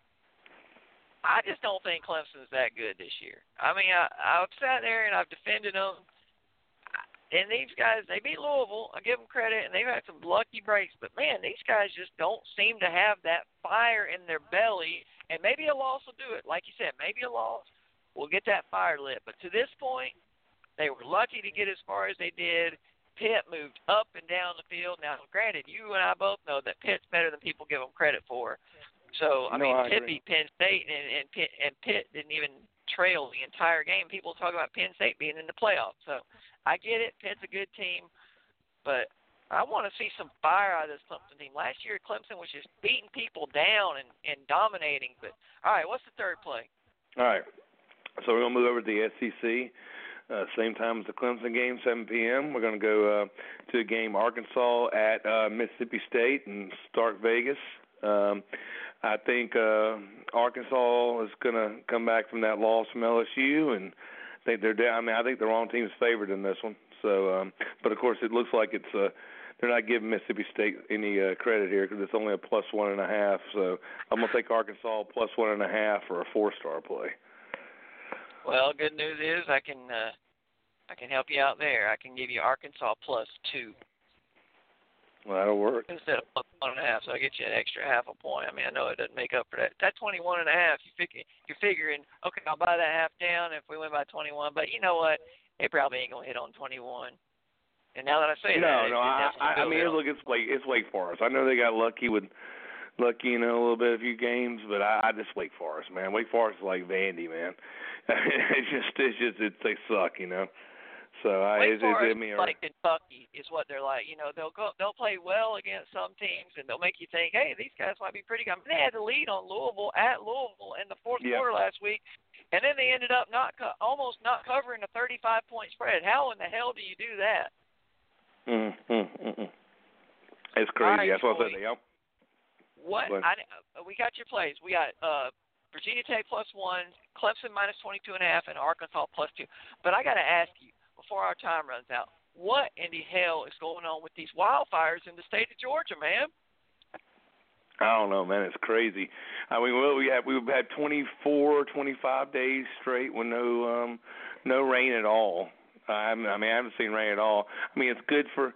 I just don't think Clemson's that good this year. I mean, I've sat there and I've defended them. And these guys, they beat Louisville. I give them credit, and they've had some lucky breaks. But, man, these guys just don't seem to have that fire in their belly. And maybe a loss will do it. Like you said, maybe a loss will get that fire lit. But to this point, they were lucky to get as far as they did. Pitt moved up and down the field. Now, granted, you and I both know that Pitt's better than people give them credit for. So, Pitt beat Penn State, and Pitt didn't even trail the entire game. People talk about Penn State being in the playoffs. So, I get it. Pitt's a good team. But I want to see some fire out of this Clemson team. Last year, Clemson was just beating people down and dominating. But, all right, what's the third play? All right. So, we're going to move over to the SEC. Same time as the Clemson game, 7 p.m. We're going to go to a game, Arkansas at Mississippi State in Stark Vegas. I think Arkansas is going to come back from that loss from LSU, and I think they're down. I think the wrong team's favored in this one. So, but of course, it looks like it's they're not giving Mississippi State any credit here because it's only a +1.5. So I'm going to take Arkansas +1.5 for a 4-star play. Well, good news is I can help you out there. I can give you Arkansas +2. Well, that'll work. Instead of +1.5, so I get you an extra half a point. I mean, I know it doesn't make up for that. That 21.5, you're figuring, okay, I'll buy that half down if we win by 21. But you know what? They probably ain't gonna hit on 21. And now that I say that, I mean, look, it's Wake Forest. I know they got lucky, a little bit a few games, but I just Wake Forest, man. Wake Forest is like Vandy, man. They suck, So Wake Forest like Kentucky is what they're like. They'll play well against some teams, and they'll make you think, hey, these guys might be pretty good. They had the lead on Louisville at Louisville in the fourth quarter last week, and then they ended up almost not covering a 35-point spread. How in the hell do you do that? It's crazy. That's what I said. Yep. We got your plays. We got Virginia Tech +1, Clemson -22.5, and Arkansas +2. But I got to ask you before our time runs out, what in the hell is going on with these wildfires in the state of Georgia, man? I don't know, man. It's crazy. I mean, we've had 24, 25 days straight with no rain at all. I haven't seen rain at all. I mean, it's good for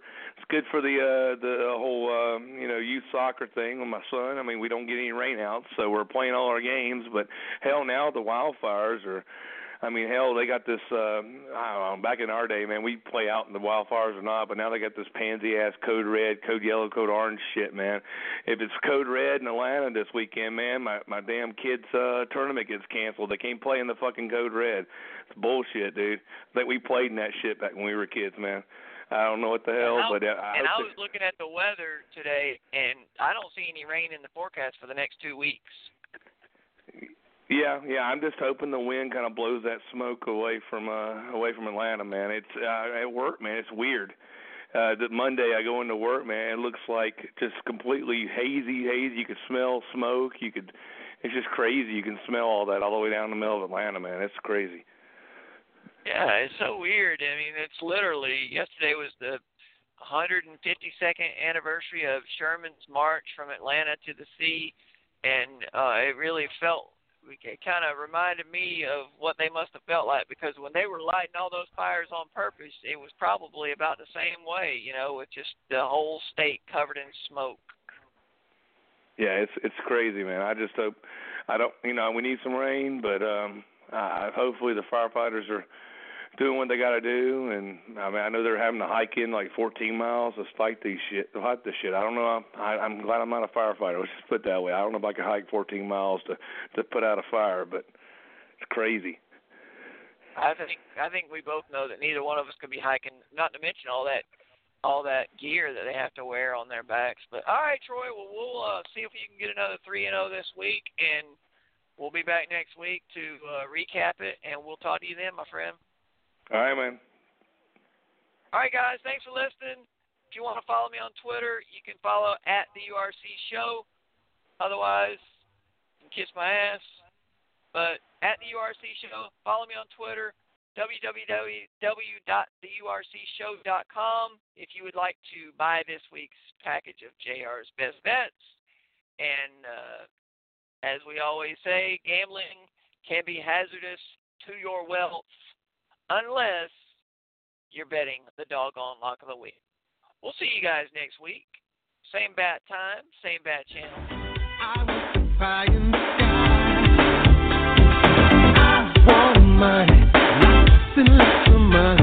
the whole youth soccer thing with my son. I mean, we don't get any rain out, so we're playing all our games. But hell, now the wildfires are. I mean, hell, they got this. I don't know. Back in our day, man, we play out in the wildfires or not, but now they got this pansy ass code red, code yellow, code orange shit, man. If it's code red in Atlanta this weekend, man, my damn kids' tournament gets canceled. They can't play in the fucking code red. It's bullshit, dude. I think we played in that shit back when we were kids, man. I don't know what the hell, but I was looking at the weather today, and I don't see any rain in the forecast for the next 2 weeks. Yeah. I'm just hoping the wind kind of blows that smoke away from Atlanta, man. It's at work, man. It's weird. That Monday I go into work, man. It looks like just completely hazy. You could smell smoke. It's just crazy. You can smell all that all the way down the middle of Atlanta, man. It's crazy. Yeah, it's so weird. I mean, it's literally yesterday was the 152nd anniversary of Sherman's march from Atlanta to the sea, and it really it kind of reminded me of what they must have felt like, because when they were lighting all those fires on purpose, it was probably about the same way, with just the whole state covered in smoke. Yeah, it's crazy, man. I just hope we need some rain, but hopefully the firefighters are doing what they got to do, and I mean I know they're having to hike in like 14 miles to fight this shit. I don't know. I'm glad I'm not a firefighter. Let's just put it that way. I don't know if I can hike 14 miles to put out a fire, but it's crazy. I think we both know that neither one of us could be hiking. Not to mention all that gear that they have to wear on their backs. But all right, Troy. Well, we'll see if you can get another 3-0 this week, and we'll be back next week to recap it, and we'll talk to you then, my friend. All right, man. All right, guys. Thanks for listening. If you want to follow me on Twitter, you can follow at the URC Show. Otherwise, you can kiss my ass. But at the URC Show, follow me on Twitter, www.theurcshow.com if you would like to buy this week's package of JR's Best Bets. And as we always say, gambling can be hazardous to your wealth, unless you're betting the doggone lock of the week. We'll see you guys next week. Same bat time, same bat channel. I was the fire in the sky. I want money, lots and lots of money.